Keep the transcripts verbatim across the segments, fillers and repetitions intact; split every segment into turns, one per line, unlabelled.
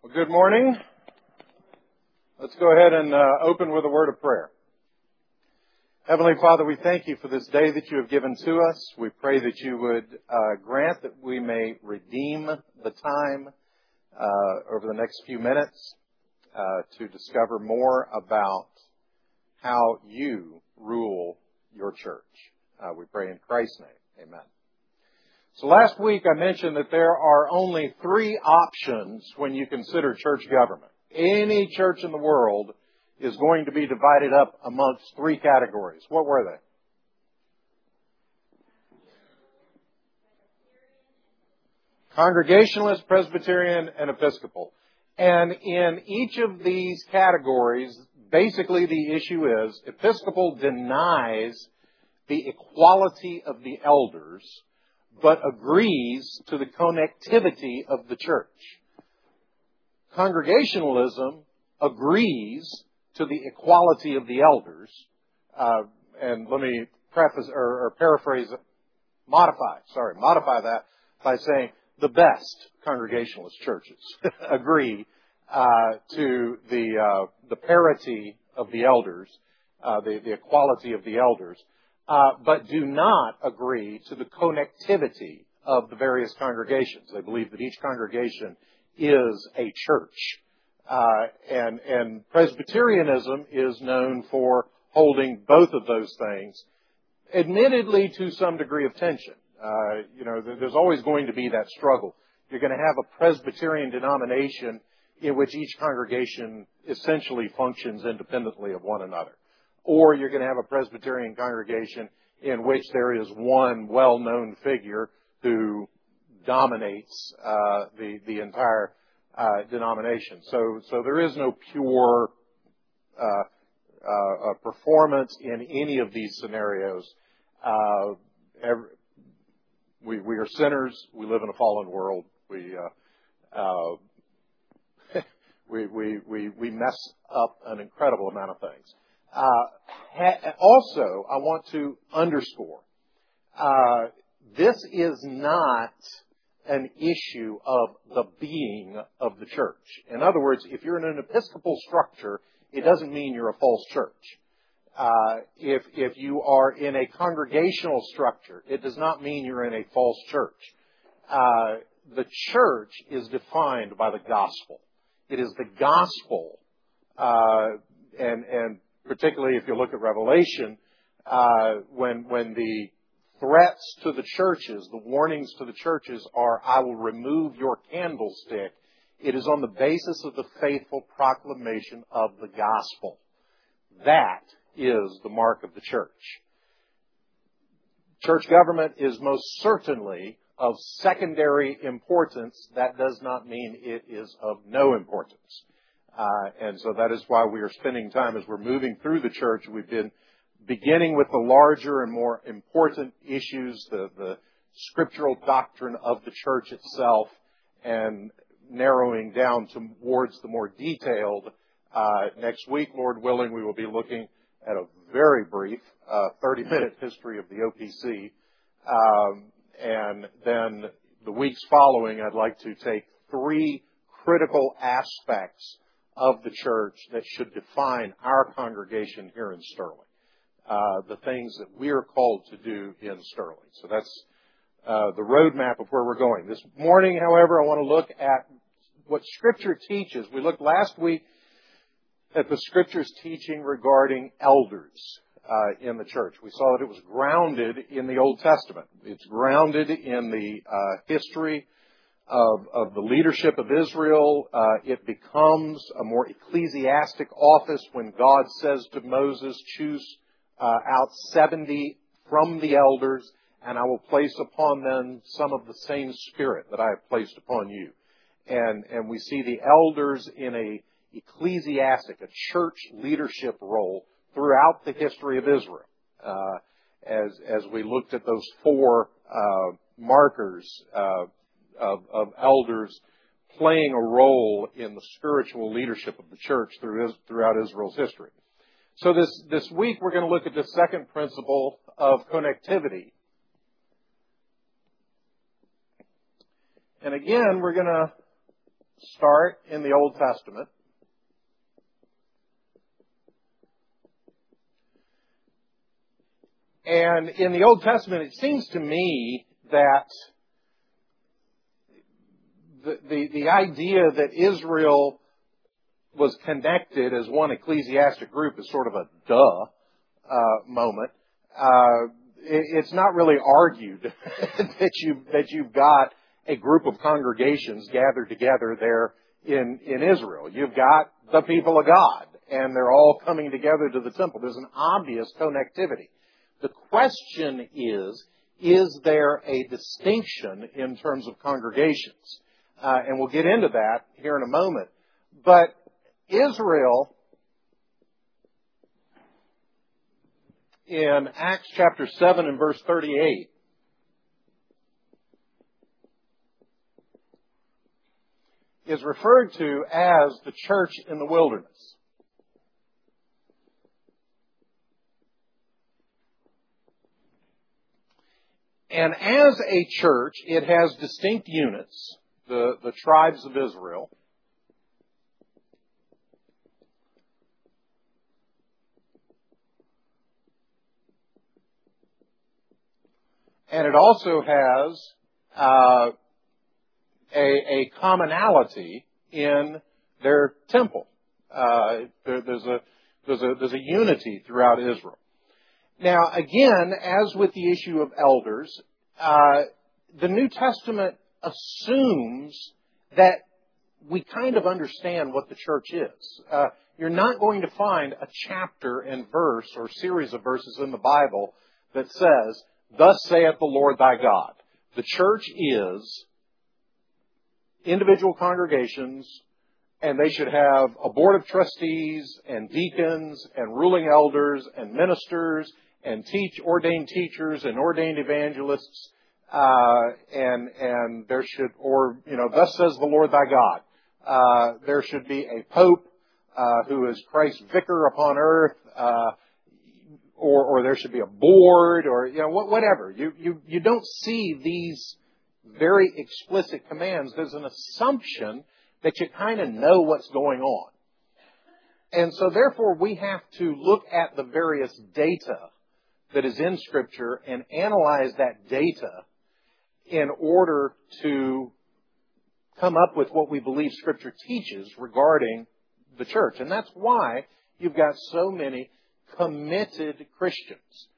Well, good morning. Let's go ahead and uh, open with a word of prayer. Heavenly Father, we thank you for this day that you have given to us. We pray that you would uh, grant that we may redeem the time uh, over the next few minutes uh, to discover more about how you rule your church. Uh, we pray in Christ's name. Amen. So last week I mentioned that there are only three options when you consider church government. Any church in the world is going to be divided up amongst three categories. What were they? Congregationalist, Presbyterian, and Episcopal. And in each of these categories, basically the issue is Episcopal denies the equality of the elders, but agrees to the connectivity of the church. Congregationalism agrees to the equality of the elders, uh, and let me preface or, or paraphrase, modify, sorry, modify that by saying the best Congregationalist churches agree uh, to the uh, the parity of the elders, uh, the, the equality of the elders. Uh, but do not agree to the connectivity of the various congregations. They believe that each congregation is a church. Uh, and, and Presbyterianism is known for holding both of those things, admittedly to some degree of tension. Uh, you know, there's always going to be that struggle. You're going to have a Presbyterian denomination in which each congregation essentially functions independently of one another. Or you're going to have a Presbyterian congregation in which there is one well-known figure who dominates uh, the the entire uh, denomination. So, so there is no pure uh, uh, performance in any of these scenarios. Uh, every, we we are sinners. We live in a fallen world. We uh, uh, we, we we we mess up an incredible amount of things. Uh, ha- also, I want to underscore, uh, this is not an issue of the being of the church. In other words, if you're in an Episcopal structure, it doesn't mean you're a false church. Uh, if, if you are in a congregational structure, it does not mean you're in a false church. Uh, the church is defined by the gospel. It is the gospel, uh, and, and particularly if you look at Revelation, uh, when when the threats to the churches, the warnings to the churches are, I will remove your candlestick, it is on the basis of the faithful proclamation of the gospel. That is the mark of the church. Church government is most certainly of secondary importance. That does not mean it is of no importance. Uh, and so that is why we are spending time as we're moving through the church. We've been beginning with the larger and more important issues, the, the scriptural doctrine of the church itself, and narrowing down towards the more detailed. Uh, next week, Lord willing, we will be looking at a very brief uh, thirty-minute history of the O P C. Um, and then the weeks following, I'd like to take three critical aspects of the church that should define our congregation here in Sterling. Uh, the things that we are called to do in Sterling. So that's uh, the roadmap of where we're going. This morning, however, I want to look at what Scripture teaches. We looked last week at the Scripture's teaching regarding elders uh, in the church. We saw that it was grounded in the Old Testament. It's grounded in the uh, history Of, of the leadership of Israel. Uh, it becomes a more ecclesiastic office when God says to Moses, choose uh, out seventy from the elders, and I will place upon them some of the same spirit that I have placed upon you. And, and we see the elders in a ecclesiastic, a church leadership role throughout the history of Israel. Uh, as, as we looked at those four uh, markers, uh, Of, of elders playing a role in the spiritual leadership of the church through, throughout Israel's history. So this, this week we're going to look at the second principle of connectivity. And again, we're going to start in the Old Testament. And in the Old Testament, it seems to me that the, the, the idea that Israel was connected as one ecclesiastic group is sort of a duh uh, moment. Uh, it, it's not really argued that you that you've got a group of congregations gathered together there in in Israel. You've got the people of God, and they're all coming together to the temple. There's an obvious connectivity. The question is, is there a distinction in terms of congregations? Uh, and we'll get into that here in a moment. But Israel, in Acts chapter seven and verse thirty-eight, is referred to as the church in the wilderness. And as a church, it has distinct units, the, the tribes of Israel. And it also has uh, a, a commonality in their temple. Uh, there, there's a there's a there's a unity throughout Israel. Now, again, as with the issue of elders, uh, the New Testament assumes that we kind of understand what the church is. Uh, you're not going to find a chapter and verse or series of verses in the Bible that says, "Thus saith the Lord thy God." The church is individual congregations, and they should have a board of trustees and deacons and ruling elders and ministers and teach ordained teachers and ordained evangelists, uh, and and there should, or you know, thus says the Lord thy God. Uh, there should be a pope uh, who is Christ's vicar upon earth, uh, or or there should be a board, or you know, whatever. You you you don't see these very explicit commands. There's an assumption that you kind of know what's going on, and so therefore we have to look at the various data that is in Scripture and analyze that data in order to come up with what we believe Scripture teaches regarding the church. And that's why you've got so many committed Christians,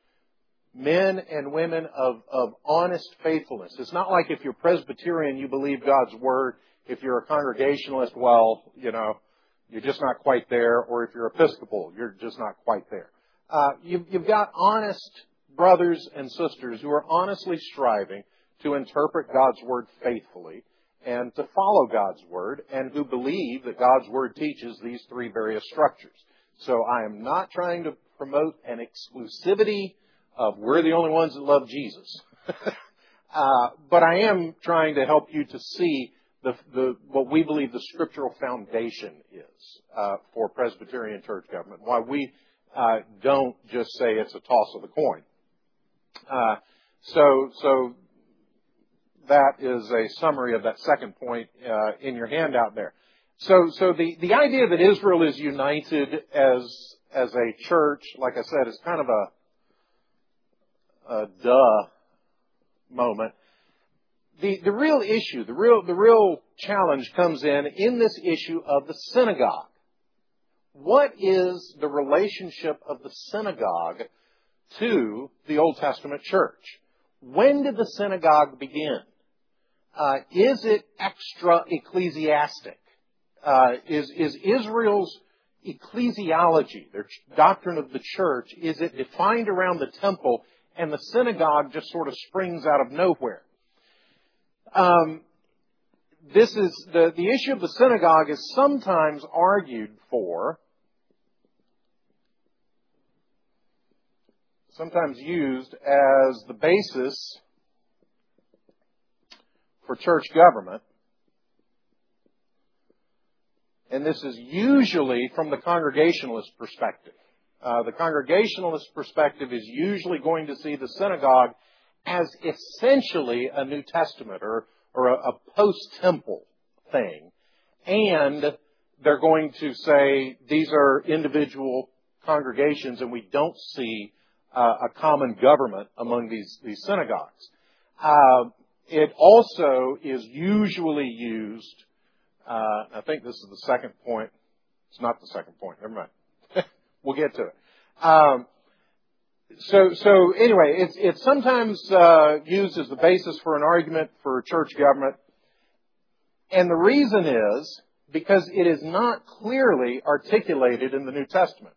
men and women of, of honest faithfulness. It's not like if you're Presbyterian, you believe God's Word. If you're a Congregationalist, well, you know, you're just not quite there. Or if you're Episcopal, you're just not quite there. Uh, you've, you've got honest brothers and sisters who are honestly striving to interpret God's Word faithfully and to follow God's Word, and who believe that God's Word teaches these three various structures. So I am not trying to promote an exclusivity of we're the only ones that love Jesus. uh, but I am trying to help you to see the, the what we believe the scriptural foundation is uh, for Presbyterian church government, why we Uh, don't just say it's a toss of the coin. Uh, so, so that is a summary of that second point uh, in your handout there. So, so the, the idea that Israel is united as as a church, like I said, is kind of a, a duh moment. The the real issue, the real the real challenge comes in in this issue of the synagogue. What is the relationship of the synagogue to the Old Testament church? When did the synagogue begin? Uh, is it extra ecclesiastic? Uh, is, is Israel's ecclesiology, their doctrine of the church, is it defined around the temple, and the synagogue just sort of springs out of nowhere? Um, this is the, the issue of the synagogue is sometimes argued for, sometimes used as the basis for church government. And this is usually from the Congregationalist perspective. Uh, the Congregationalist perspective is usually going to see the synagogue as essentially a New Testament or, or a, a post-temple thing. and they're going to say these are individual congregations and we don't see uh, a common government among these, these synagogues. Uh, it also is usually used, uh, I think this is the second point. It's not the second point. Never mind. We'll get to it. Um, so, so anyway, it's, it's sometimes uh, used as the basis for an argument for church government. And the reason is because it is not clearly articulated in the New Testament.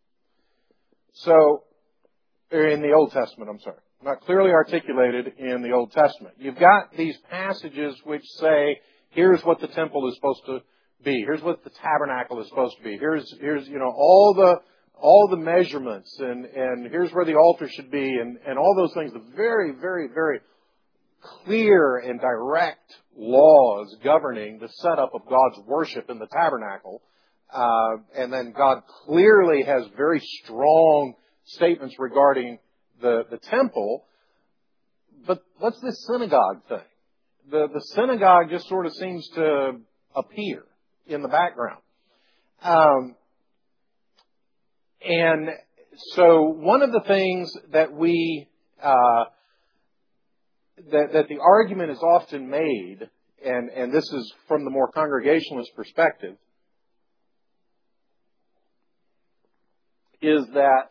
So, or in the Old Testament, I'm sorry. Not clearly articulated in the Old Testament. You've got these passages which say, here's what the temple is supposed to be. Here's what the tabernacle is supposed to be. Here's, here's, you know, all the, all the measurements and, and here's where the altar should be and, and all those things. The very, very, very clear and direct laws governing the setup of God's worship in the tabernacle. Uh, and then God clearly has very strong statements regarding the, the temple. But what's this synagogue thing? The, the synagogue just sort of seems to appear in the background. Um, and so one of the things that we, uh, that, that the argument is often made, and, and this is from the more Congregationalist perspective, is that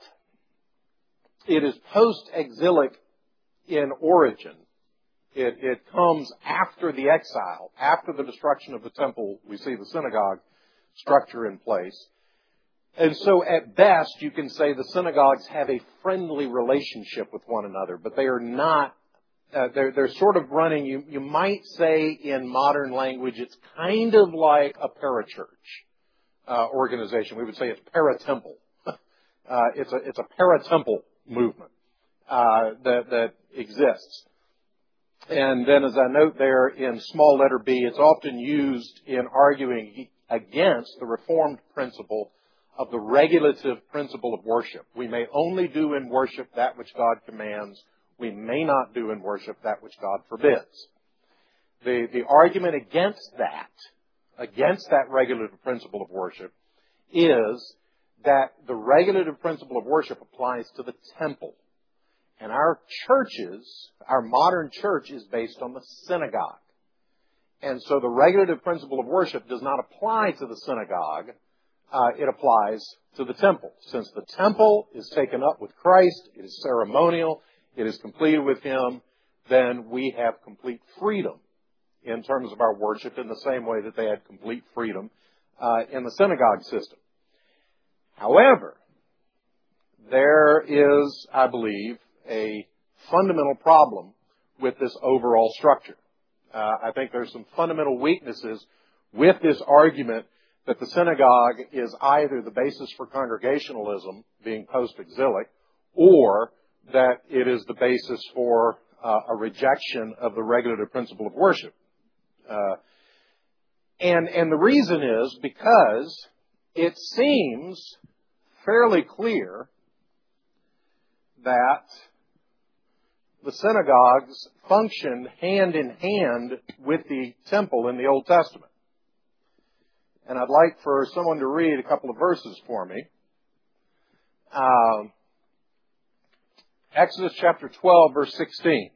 it is post-exilic in origin. It, it comes after the exile, after the destruction of the temple. We see the synagogue structure in place. And so at best, you can say the synagogues have a friendly relationship with one another, but they are not, uh, they're, they're sort of running, you, you might say in modern language, it's kind of like a parachurch uh, organization. We would say it's paratemple. uh, it's a, it's a paratemple movement uh, that, that exists. And then as I note there in small letter b, it's often used in arguing against the Reformed principle of the regulative principle of worship. We may only do in worship that which God commands. We may not do in worship that which God forbids. The, the argument against that, against that regulative principle of worship, is that the regulative principle of worship applies to the temple. And our churches, our modern church is based on the synagogue. And so the regulative principle of worship does not apply to the synagogue. Uh, it applies to the temple. Since the temple is taken up with Christ, it is ceremonial, it is completed with Him, then we have complete freedom in terms of our worship in the same way that they had complete freedom uh, in the synagogue system. However, there is, I believe, a fundamental problem with this overall structure. Uh, I think there's some fundamental weaknesses with this argument that the synagogue is either the basis for congregationalism, being post-exilic, or that it is the basis for uh, a rejection of the regulative principle of worship. Uh, and, and the reason is because it seems fairly clear that the synagogues functioned hand in hand with the temple in the Old Testament. And I'd like for someone to read a couple of verses for me. Um, Exodus chapter twelve, verse sixteen.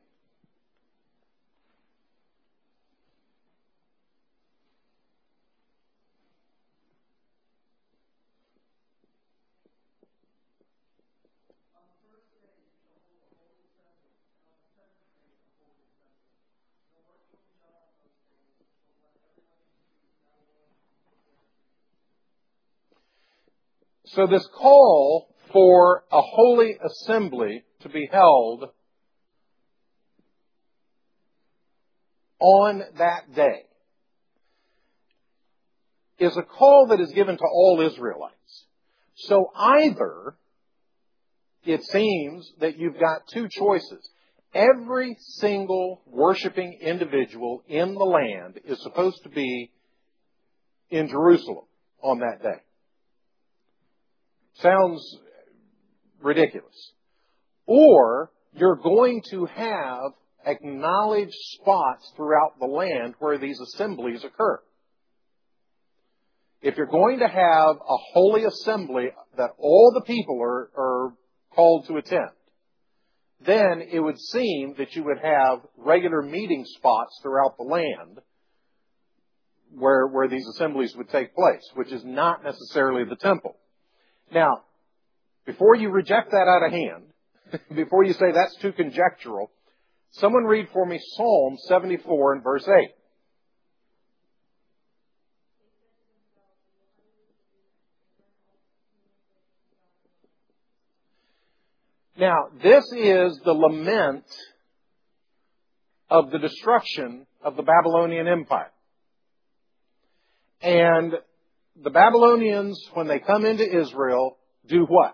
So this call for a holy assembly to be held on that day is a call that is given to all Israelites. So either it seems that you've got two choices. Every single worshiping individual in the land is supposed to be in Jerusalem on that day. Sounds ridiculous. Or you're going to have acknowledged spots throughout the land where these assemblies occur. If you're going to have a holy assembly that all the people are, are called to attend, then it would seem that you would have regular meeting spots throughout the land where, where these assemblies would take place, which is not necessarily the temple. Now, before you reject that out of hand, before you say that's too conjectural, someone read for me Psalm seventy-four and verse eight. Now, this is the lament of the destruction of the Babylonian Empire. And the Babylonians, when they come into Israel, do what?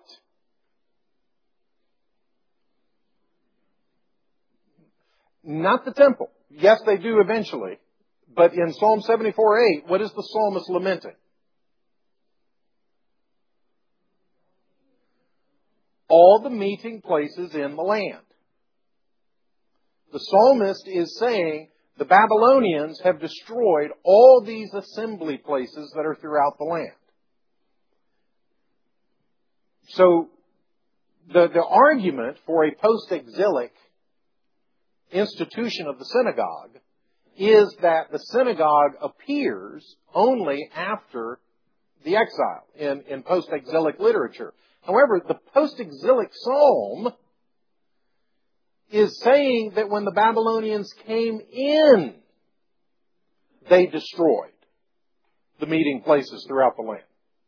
Not the temple. Yes, they do eventually. But in Psalm seventy-four eight, what is the psalmist lamenting? All the meeting places in the land. The psalmist is saying the Babylonians have destroyed all these assembly places that are throughout the land. So the, the argument for a post-exilic institution of the synagogue is that the synagogue appears only after the exile in, in post-exilic literature. However, the post-exilic psalm is saying that when the Babylonians came in, they destroyed the meeting places throughout the land.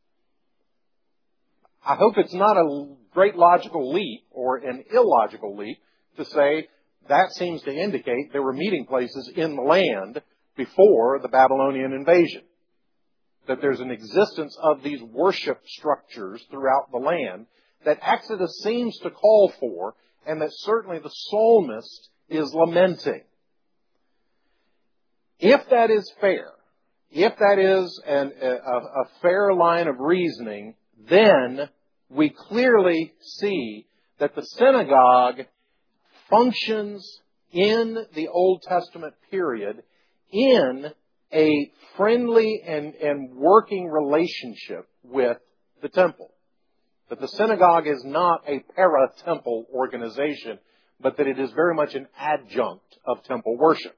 I hope it's not a great logical leap or an illogical leap to say that seems to indicate there were meeting places in the land before the Babylonian invasion. That there's an existence of these worship structures throughout the land that Exodus seems to call for, and that certainly the psalmist is lamenting. If that is fair, if that is an, a, a fair line of reasoning, then we clearly see that the synagogue functions in the Old Testament period in a friendly and, and working relationship with the temple. That the synagogue is not a para-temple organization, but that it is very much an adjunct of temple worship.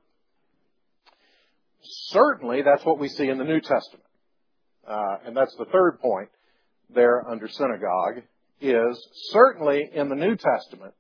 Certainly, that's what we see in the New Testament. Uh, and that's the third point there under synagogue, is certainly in the New Testament,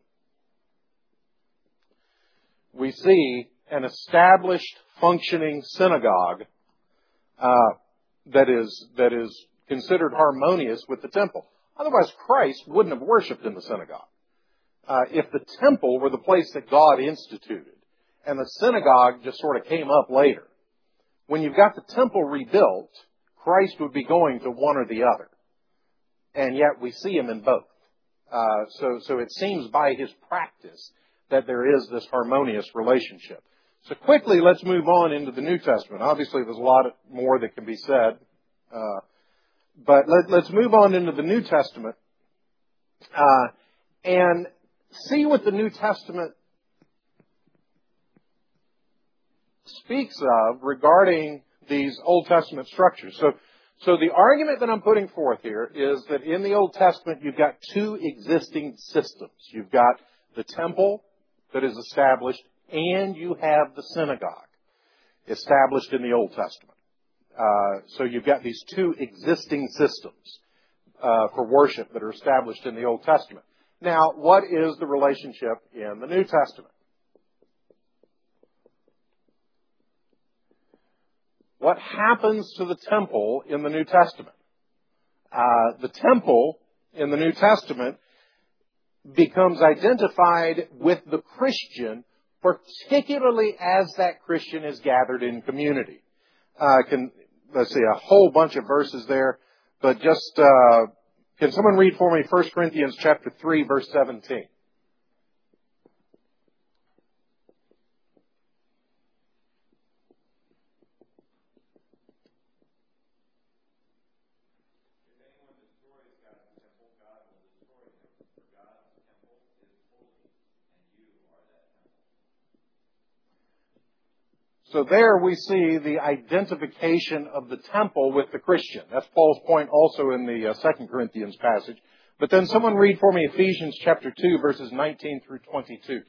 we see an established, functioning synagogue uh, that is that is considered harmonious with the temple. Otherwise, Christ wouldn't have worshipped in the synagogue. Uh, if the temple were the place that God instituted, and the synagogue just sort of came up later, when you've got the temple rebuilt, Christ would be going to one or the other. And yet we see him in both. Uh, so, so it seems by his practice that there is this harmonious relationship. So quickly, let's move on into the New Testament. Obviously, there's a lot more that can be said. Uh, but let, let's move on into the New Testament uh, and see what the New Testament speaks of regarding these Old Testament structures. So, so the argument that I'm putting forth here is that in the Old Testament, you've got two existing systems. You've got the temple that is established, and you have the synagogue established in the Old Testament. Uh, so you've got these two existing systems uh, for worship that are established in the Old Testament. Now, what is the relationship in the New Testament? What happens to the temple in the New Testament? Uh, the temple in the New Testament becomes identified with the Christian, particularly as that Christian is gathered in community. Uh, can let's see a whole bunch of verses there, but just uh, can someone read for me First Corinthians chapter three, verse seventeen? So there we see the identification of the temple with the Christian. That's Paul's point also in the uh, Second Corinthians passage. But then someone read for me Ephesians chapter two, verses nineteen through twenty-two.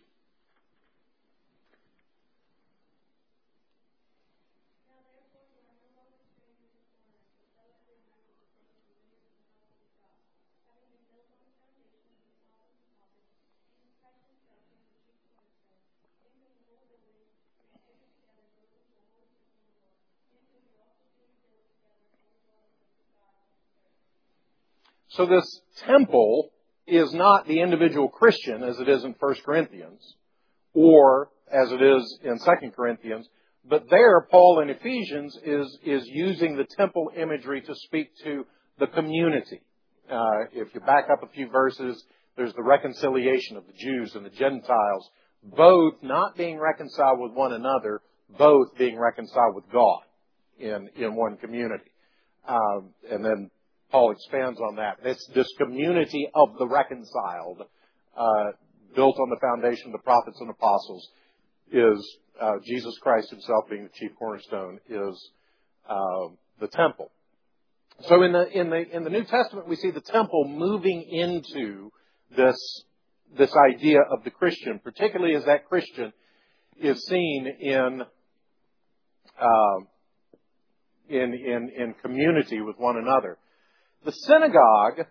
So this temple is not the individual Christian as it is in First Corinthians or as it is in Second Corinthians, but there Paul in Ephesians is, is using the temple imagery to speak to the community. Uh, if you back up a few verses, there's the reconciliation of the Jews and the Gentiles, both not being reconciled with one another, both being reconciled with God in, in one community. Um, and then Paul expands on that. This, this community of the reconciled, uh, built on the foundation of the prophets and apostles, is uh, Jesus Christ himself being the chief cornerstone, is uh, the temple. So in the in the in the New Testament, we see the temple moving into this this idea of the Christian, particularly as that Christian is seen in uh, in in in community with one another. The synagogue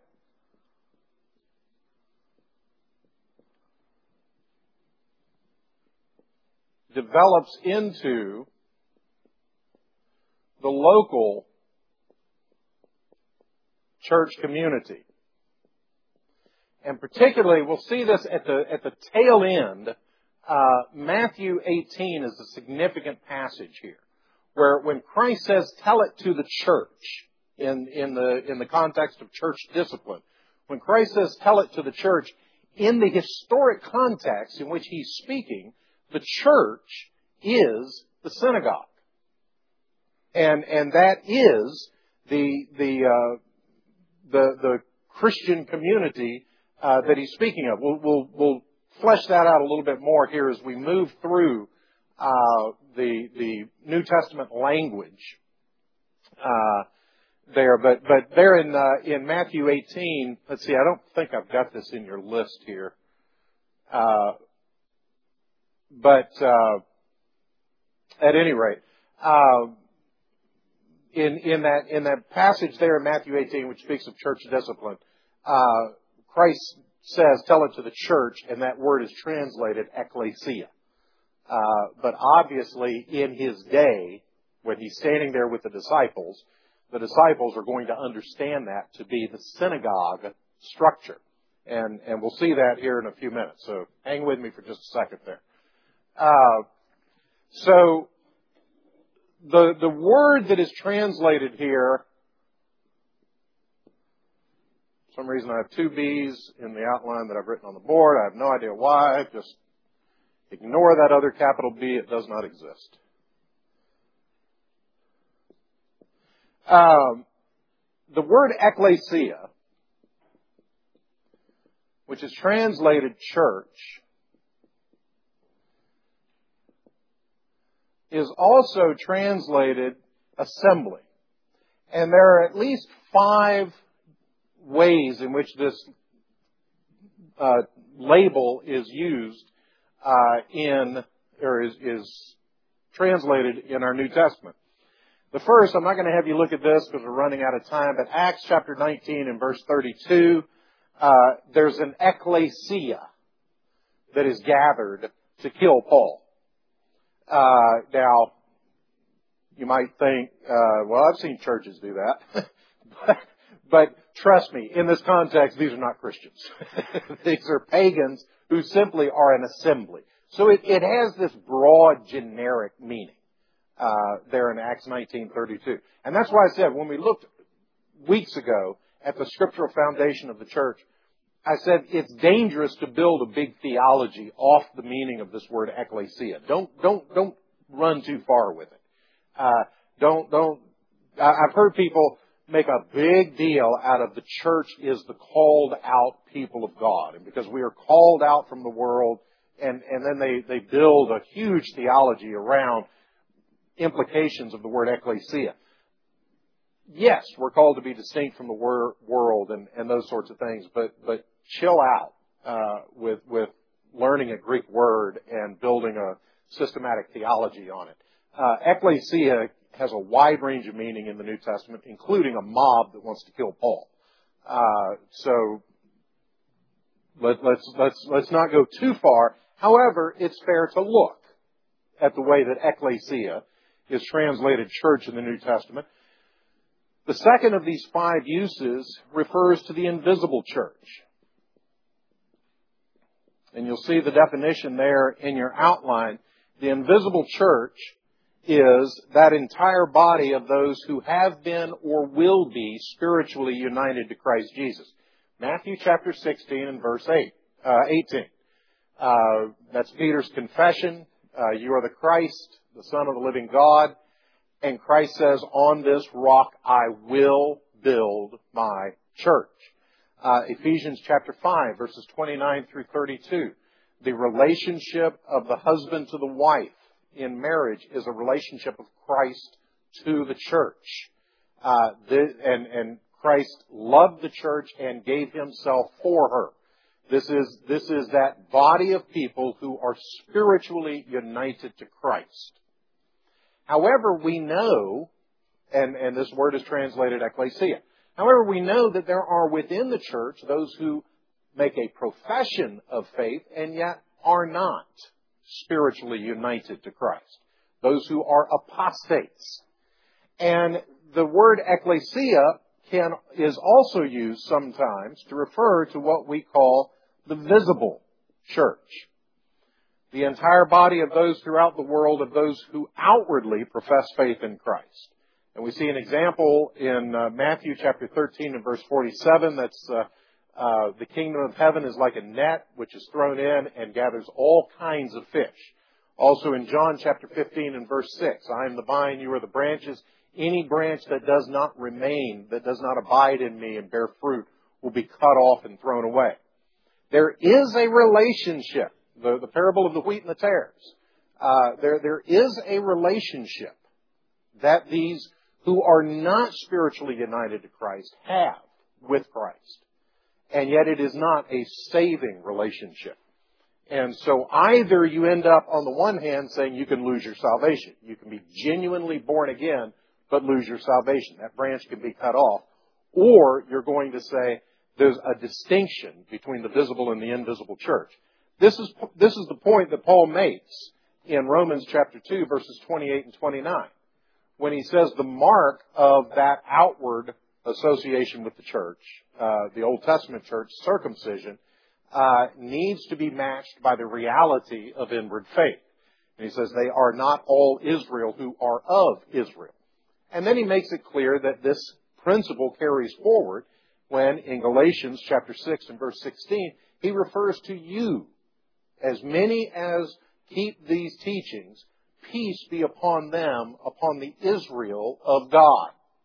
develops into the local church community. And particularly, we'll see this at the at the tail end. Uh, Matthew eighteen is a significant passage here, where when Christ says, "Tell it to the church," in in the in the context of church discipline, when Christ says, "Tell it to the church," in the historic context in which he's speaking, the church is the synagogue, and and that is the the uh, the the Christian community uh, that he's speaking of. We'll, we'll we'll flesh that out a little bit more here as we move through uh, the the New Testament language uh, there. But but there in uh, in Matthew eighteen, let's see. I don't think I've got this in your list here. Uh, But uh, at any rate, uh, in in that in that passage there in Matthew eighteen, which speaks of church discipline, uh, Christ says, "Tell it to the church," and that word is translated ecclesia. Uh, but obviously, in his day, when he's standing there with the disciples, the disciples are going to understand that to be the synagogue structure, and and we'll see that here in a few minutes. So hang with me for just a second there. Uh, so the the word that is translated here, for some reason I have two B's in the outline that I've written on the board. I have no idea why. Just ignore that other capital B. It does not exist. Um, the word ecclesia, which is translated church, is also translated assembly. And there are at least five ways in which this uh, label is used uh, in, or is, is translated in our New Testament. The first, I'm not going to have you look at this because we're running out of time, but Acts chapter nineteen and verse thirty-two, uh, there's an ecclesia that is gathered to kill Paul. Uh, now, you might think, uh, well, I've seen churches do that. but, but trust me, in this context, these are not Christians. These are pagans who simply are an assembly. So it, it has this broad, generic meaning uh, there in Acts nineteen thirty-two. And that's why I said, when we looked weeks ago at the scriptural foundation of the church, I said it's dangerous to build a big theology off the meaning of this word ecclesia. Don't don't don't run too far with it. Uh, don't don't. I've heard people make a big deal out of the church is the called out people of God, and because we are called out from the world, and and then they they build a huge theology around implications of the word ecclesia. Yes, we're called to be distinct from the wor- world and, and those sorts of things, but, but chill out uh, with, with learning a Greek word and building a systematic theology on it. Uh, ecclesia has a wide range of meaning in the New Testament, including a mob that wants to kill Paul. Uh, so let, let's let's let's not go too far. However, it's fair to look at the way that ecclesia is translated church in the New Testament. The second of these five uses refers to the invisible church. And you'll see the definition there in your outline. The invisible church is that entire body of those who have been or will be spiritually united to Christ Jesus. Matthew chapter sixteen and verse eight, uh, eighteen. Uh, that's Peter's confession. Uh, you are the Christ, the Son of the living God. And Christ says, on this rock I will build my church. Uh, Ephesians chapter five, verses twenty-nine through thirty-two. The relationship of the husband to the wife in marriage is a relationship of Christ to the church. Uh, the, and, and Christ loved the church and gave himself for her. This is, this is that body of people who are spiritually united to Christ. However, we know, and, and this word is translated ecclesia. However, we know that there are within the church those who make a profession of faith and yet are not spiritually united to Christ. Those who are apostates. And the word ecclesia can, is also used sometimes to refer to what we call the visible church. The entire body of those throughout the world, of those who outwardly profess faith in Christ. And we see an example in uh, Matthew chapter thirteen and verse forty-seven. That's uh, uh, the kingdom of heaven is like a net which is thrown in and gathers all kinds of fish. Also in John chapter fifteen and verse six, I am the vine, you are the branches. Any branch that does not remain, that does not abide in me and bear fruit, will be cut off and thrown away. There is a relationship. The, the parable of the wheat and the tares. Uh, there, there is a relationship that these who are not spiritually united to Christ have with Christ. And yet it is not a saving relationship. And so either you end up on the one hand saying you can lose your salvation. You can be genuinely born again, but lose your salvation. That branch can be cut off. Or you're going to say there's a distinction between the visible and the invisible church. This is, this is the point that Paul makes in Romans chapter two, verses twenty-eight and twenty-nine. When he says the mark of that outward association with the church, uh, the Old Testament church, circumcision, uh, needs to be matched by the reality of inward faith. And he says they are not all Israel who are of Israel. And then he makes it clear that this principle carries forward when in Galatians chapter six and verse sixteen, he refers to you. As many as keep these teachings, peace be upon them, upon the Israel of God.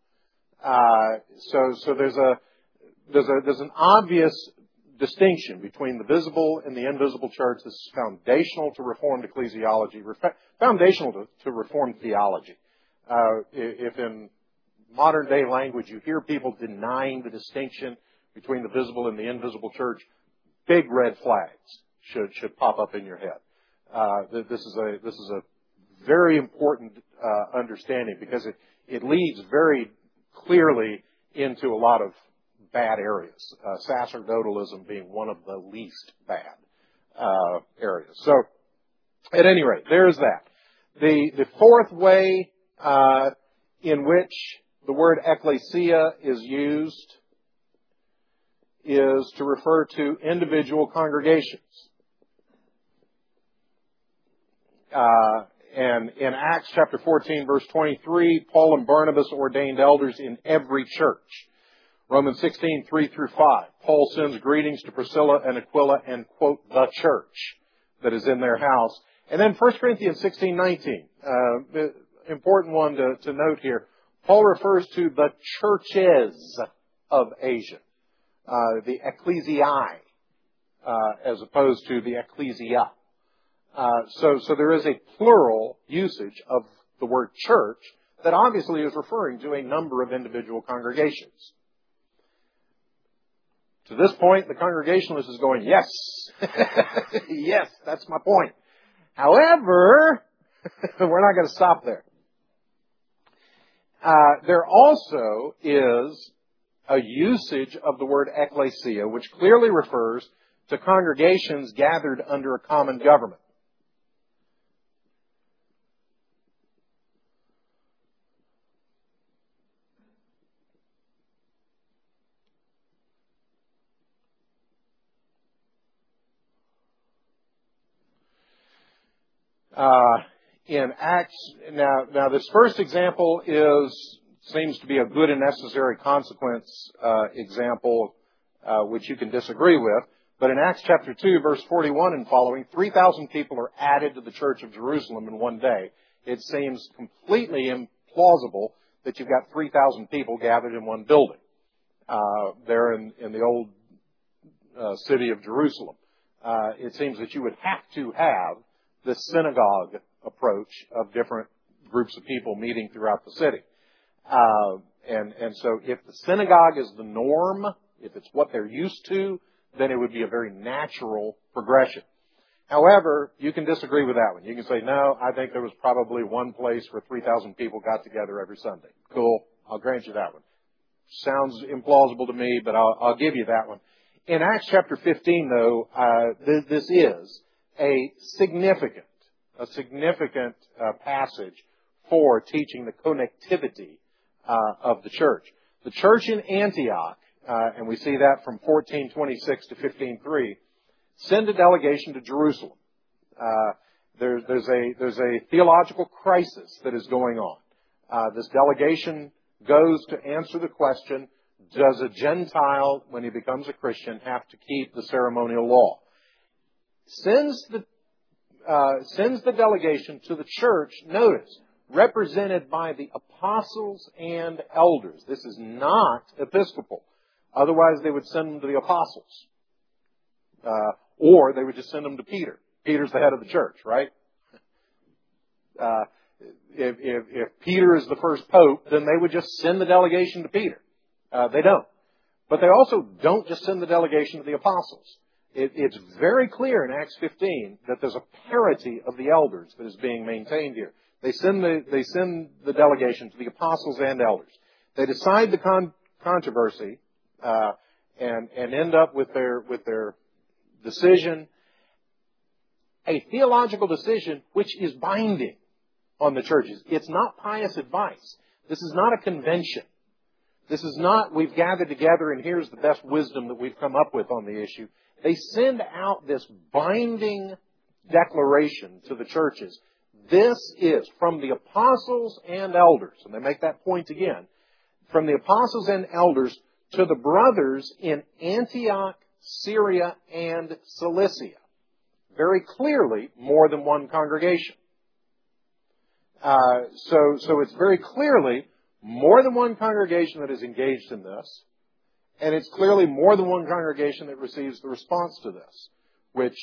Uh, so, so there's a there's a there's an obvious distinction between the visible and the invisible church. This is foundational to Reformed ecclesiology, foundational to, to Reformed theology. Uh, if in modern day language you hear people denying the distinction between the visible and the invisible church, big red flags should should pop up in your head. Uh, this is a this is a very important uh, understanding because it it leads very clearly into a lot of bad areas. Uh, sacerdotalism being one of the least bad uh, areas. So, at any rate, there's that. The the fourth way uh, in which the word ecclesia is used is to refer to individual congregations. Uh, and in Acts chapter fourteen, verse twenty-three, Paul and Barnabas ordained elders in every church. Romans sixteen, three through five, Paul sends greetings to Priscilla and Aquila and, quote, the church that is in their house. And then First Corinthians sixteen, nineteen, uh, the important one to, to note here, Paul refers to the churches of Asia, uh, the ecclesiae, uh, as opposed to the ecclesia. Uh, so, so there is a plural usage of the word church that obviously is referring to a number of individual congregations. To this point, the Congregationalist is going, yes, yes, that's my point. However, we're not going to stop there. Uh, there also is a usage of the word ecclesia, which clearly refers to congregations gathered under a common government. Uh, in Acts, now, now this first example is seems to be a good and necessary consequence uh, example, uh, which you can disagree with. But in Acts chapter two, verse forty-one and following, three thousand people are added to the church of Jerusalem in one day. It seems completely implausible that you've got three thousand people gathered in one building uh, there in, in the old uh, city of Jerusalem. Uh, it seems that you would have to have the synagogue approach of different groups of people meeting throughout the city. Uh, and, and so if the synagogue is the norm, if it's what they're used to, then it would be a very natural progression. However, you can disagree with that one. You can say, no, I think there was probably one place where three thousand people got together every Sunday. Cool. I'll grant you that one. Sounds implausible to me, but I'll, I'll give you that one. In Acts chapter fifteen, though, uh, th- this is a significant, a significant uh, passage for teaching the connectivity uh, of the church. The church in Antioch, uh, and we see that from fourteen twenty-six to fifteen three, send a delegation to Jerusalem. Uh, there, there's a there's a theological crisis that is going on. Uh, this delegation goes to answer the question: does a Gentile, when he becomes a Christian, have to keep the ceremonial law? Sends the uh, sends the delegation to the church. Notice, represented by the apostles and elders. This is not episcopal. Otherwise, they would send them to the apostles. Uh, or they would just send them to Peter. Peter's the head of the church, right? Uh, if, if, if Peter is the first pope, then they would just send the delegation to Peter. Uh, they don't. But they also don't just send the delegation to the apostles. It, it's very clear in Acts fifteen that there's a parity of the elders that is being maintained here. They send the, they send the delegation to the apostles and elders. They decide the con- controversy, uh, and, and end up with their, with their decision, a theological decision which is binding on the churches. It's not pious advice. This is not a convention. This is not, we've gathered together and here's the best wisdom that we've come up with on the issue. They send out this binding declaration to the churches. This is from the apostles and elders, and they make that point again, from the apostles and elders to the brothers in Antioch, Syria, and Cilicia. Very clearly, more than one congregation. Uh, so, so it's very clearly more than one congregation that is engaged in this, and it's clearly more than one congregation that receives the response to this, which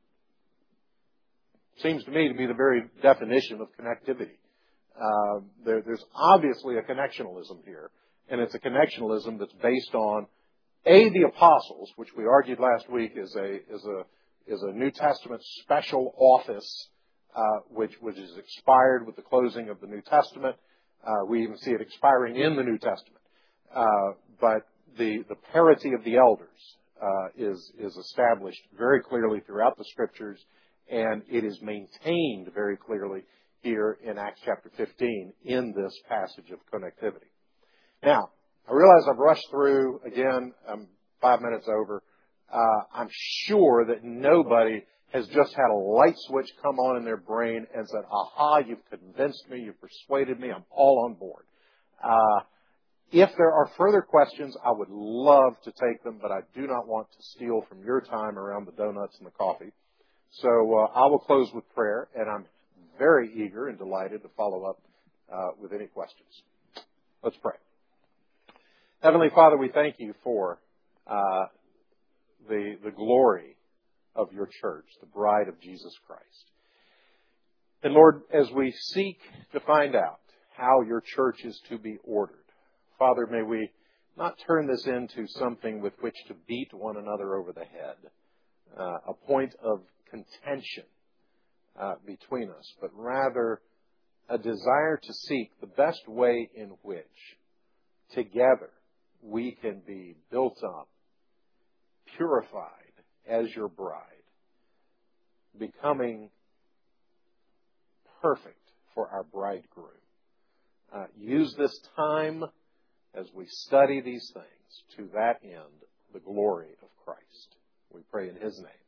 seems to me to be the very definition of connectivity. Uh, there, there's obviously a connectionalism here, and it's a connectionalism that's based on A, the apostles, which we argued last week is a is a is a New Testament special office, uh, which which is expired with the closing of the New Testament. Uh, we even see it expiring in the New Testament. Uh, but the the parity of the elders uh, is is established very clearly throughout the Scriptures, and it is maintained very clearly here in Acts chapter fifteen in this passage of connectivity. Now, I realize I've rushed through, again, I'm five minutes over. Uh, I'm sure that nobody has just had a light switch come on in their brain and said, aha, you've convinced me, you've persuaded me, I'm all on board. Uh, if there are further questions, I would love to take them, but I do not want to steal from your time around the donuts and the coffee. So uh, I will close with prayer, and I'm very eager and delighted to follow up uh, with any questions. Let's pray. Heavenly Father, we thank you for uh, the, the glory of your church, the bride of Jesus Christ. And Lord, as we seek to find out how your church is to be ordered, Father, may we not turn this into something with which to beat one another over the head, uh, a point of contention uh, between us, but rather a desire to seek the best way in which together we can be built up, purified as your bride, becoming perfect for our bridegroom. Uh, use this time as we study these things to that end, the glory of Christ. We pray in His name.